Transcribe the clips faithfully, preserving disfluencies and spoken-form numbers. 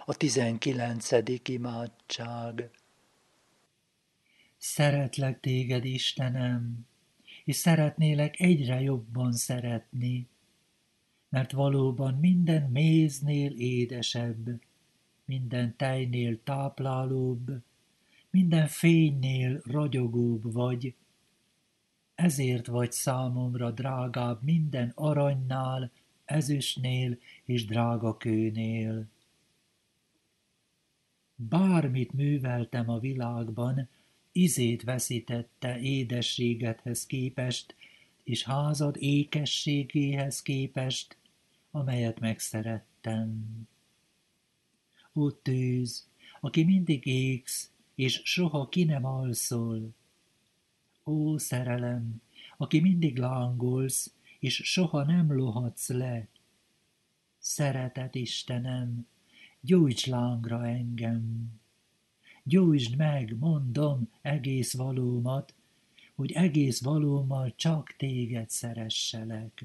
A tizenkilencedik imádság. Szeretlek téged, Istenem, és szeretnélek egyre jobban szeretni, mert valóban minden méznél édesebb, minden tejnél táplálóbb, minden fénynél ragyogóbb vagy, ezért vagy számomra drágább minden aranynál, ezüstnél és drágakőnél. Bármit műveltem a világban, izét veszítette édességedhez képest, és házad ékességéhez képest, amelyet megszerettem. Ó tűz, aki mindig égsz, és soha ki nem alszol. Ó szerelem, aki mindig lángolsz, és soha nem lohadsz le. Szeretet Istenem, gyújts lángra engem. Gyújtsd meg, mondom, egész valómat, hogy egész valómmal csak téged szeresselek.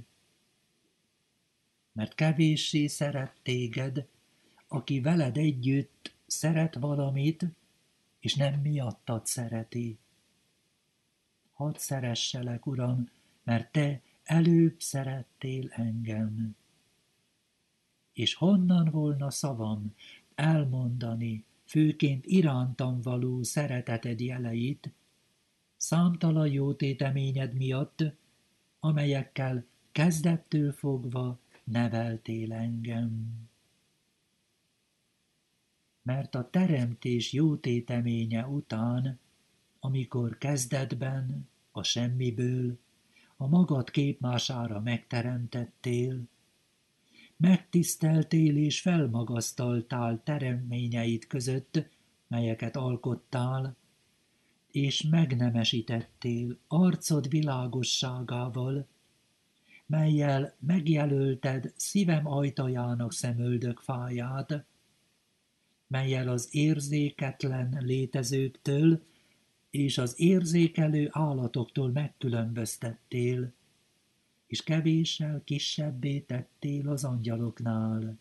Mert kevéssé szeret téged, aki veled együtt szeret valamit, és nem miattad szereti. Hadd szeresselek, Uram, mert te előbb szerettél engem. És honnan volna szavam elmondani, főként irántam való szereteted jeleit, számtalan jótéteményed miatt, amelyekkel kezdettől fogva neveltél engem. Mert a teremtés jótéteménye után, amikor kezdetben, a semmiből, a magad képmására megteremtettél, megtiszteltél és felmagasztaltál teremményeid között, melyeket alkottál, és megnemesítettél arcod világosságával, mellyel megjelölted szívem ajtajának szemöldök fáját, mellyel az érzéketlen létezőktől és az érzékelő állatoktól megkülönböztettél, és kevéssel kisebbé tettél az angyaloknál.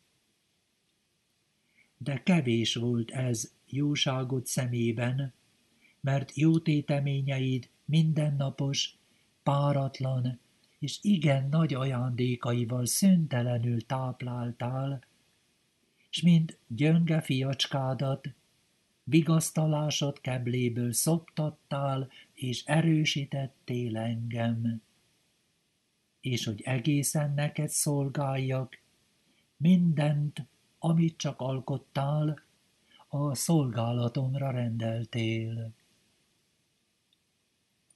De kevés volt ez jóságod szemében, mert jótéteményeid mindennapos, páratlan és igen nagy ajándékaival szüntelenül tápláltál, s mint gyönge fiacskádat, vigasztalásod kebléből szoptattál, és erősítettél engem. És hogy egészen neked szolgáljak, mindent, amit csak alkottál, a szolgálatomra rendeltél.